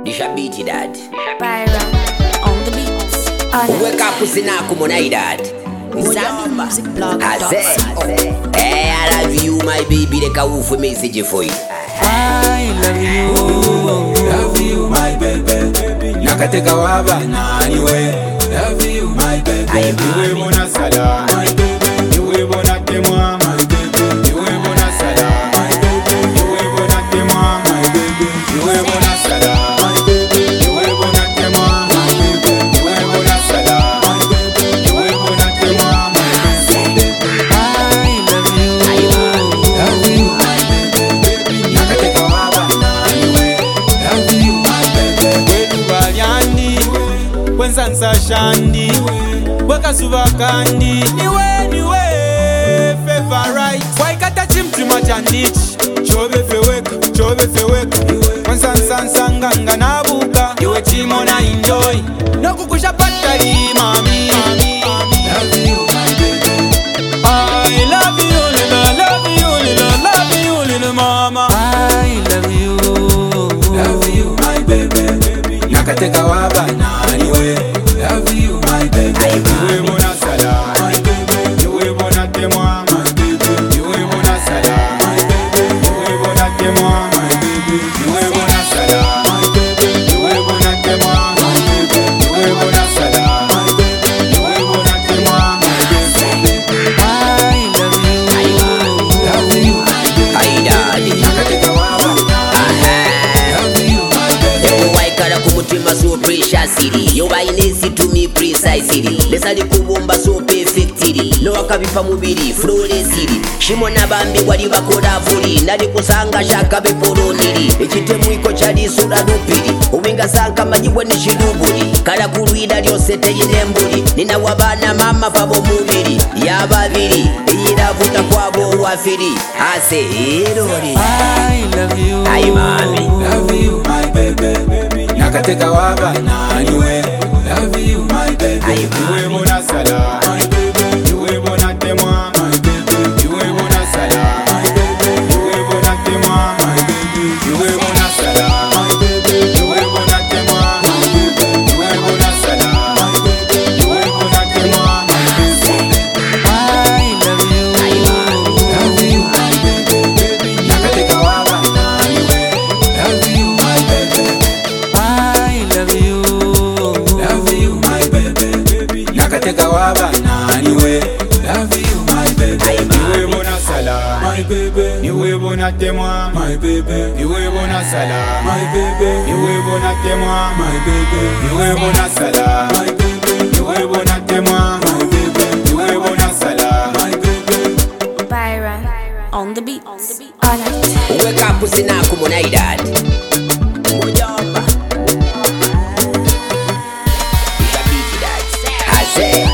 Dishabiti dad. Byron on the beats. Wake up usina kumonai dad. ZambianMusicBlog.com. Hey, I love you my baby. They can woof message for you. I love you my baby. Nakateka waba nani we. Love you my baby. Iwe bona sala my baby. Iwe bona temwa my baby. Iwe bona sala my baby. Iwe bona temwa my baby. Iwe bona sala my baby. Iwe bona temwa my baby. Iwe bona sala my baby. Iwe bona temwa my baby. I love you my baby. Nakateka waba nani we. Love you my baby. Wedu balyandi Wensansa shandi Wekazuba kandi Niwe favorite Waikata chimtima chandich Chobe feweka Wensansa nsanganga nabuka Iwe chimo na enjoy Nokukusha patali mami Love you my baby. I love you little mama. I love you my baby. Nakateka waba nani we. Love you my baby. Iwe bona sala my baby. Iwe bona temwa my baby. Iwe bona sala my baby. Iwe bona temwa my baby. Iwe bona sala my baby. Iwe bona temwa my baby. Iwe bona sala my baby. Iwe bona temwa my baby. I love you my baby. Hi daddy. Nakateka waba love you my baby. Ewe waikara kumutima so preciously. Yo bainesi to me precisely. Lesali kubumba so perfectly. No wakabipa mubiri flawlessly. Shimona bambi wali bakola vuli. Nali kusanga shaka beporoniri. Echitemu iko chali sura dupiri. Uwinga sanka majiwe ni shidubuli. Kala kuruida lyose teyinembuli. Nina wabana mama pabo mubiri. Yababiri iravuta kwabo wafiri. Ase irori. I love you. Hi mami. Love you my baby. Nakateka waba nani we. Love you my baby. Iwe bona sala my baby. Iwe bona temwa my baby. Iwe bona sala my baby. Iwe bona temwa my baby. Iwe bona sala my baby. Iwe bona temwa my baby. Iwe bona sala my baby. Iwe bona temwa my baby. I love you. Love you my baby. Nakateka waba nani we. Love you my baby. I love you. Love you my baby. Nakateka waba nani we. Love you my baby. Iwe bona sala my baby. Iwe bona temwa my baby. Iwe bona sala my baby. Iwe bona temwa my baby. Iwe bona sala my baby. Iwe bona temwa my baby. Iwe bona sala my baby. Byron on the beats. Alright. Wake up usina kumonai dad. Mujomba. Dishabiti dad. Ase